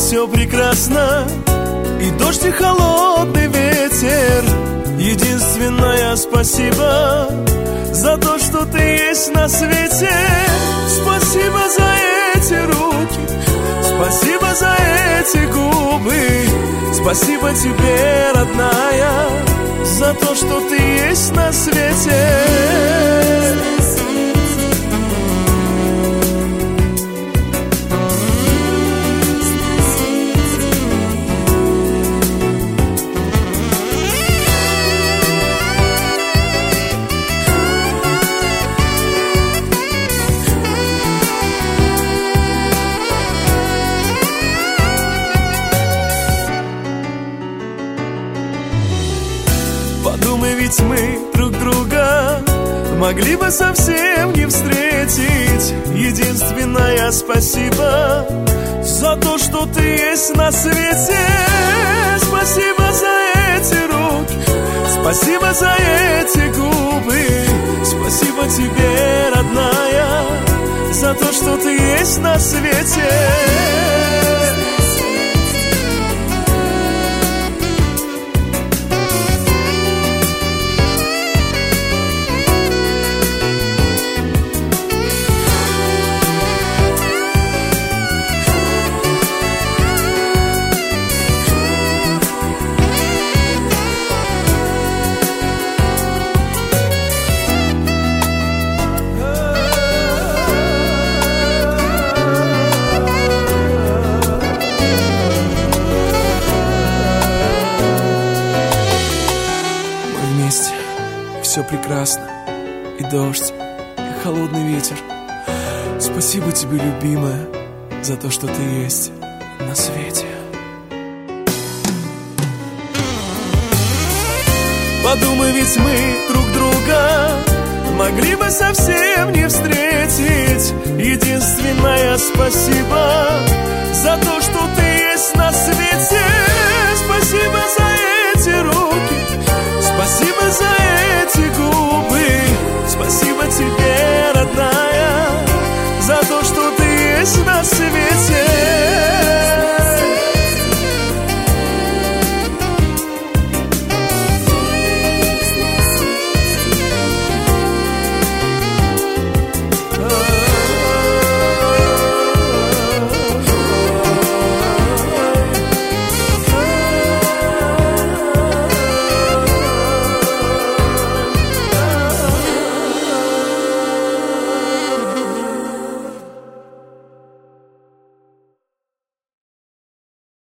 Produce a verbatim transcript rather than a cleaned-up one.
все прекрасно, и дождь, и холодный ветер. Единственное спасибо за то, что ты есть на свете. Спасибо за эти руки, спасибо за эти губы. Спасибо тебе, родная, за то, что ты есть на свете. Подумай, ведь мы друг друга могли бы совсем не встретить. Единственное спасибо за то, что ты есть на свете. Спасибо за эти руки, спасибо за эти губы. Спасибо тебе, родная, за то, что ты есть на свете. Все прекрасно, и дождь, и холодный ветер. Спасибо тебе, любимая, за то, что ты есть на свете. Подумай, ведь мы друг друга могли бы совсем не встретить. Единственное спасибо за то, что ты есть на свете. Спасибо за эти руки, спасибо за эти губы. Спасибо тебе, родная, за то, что ты есть на свете.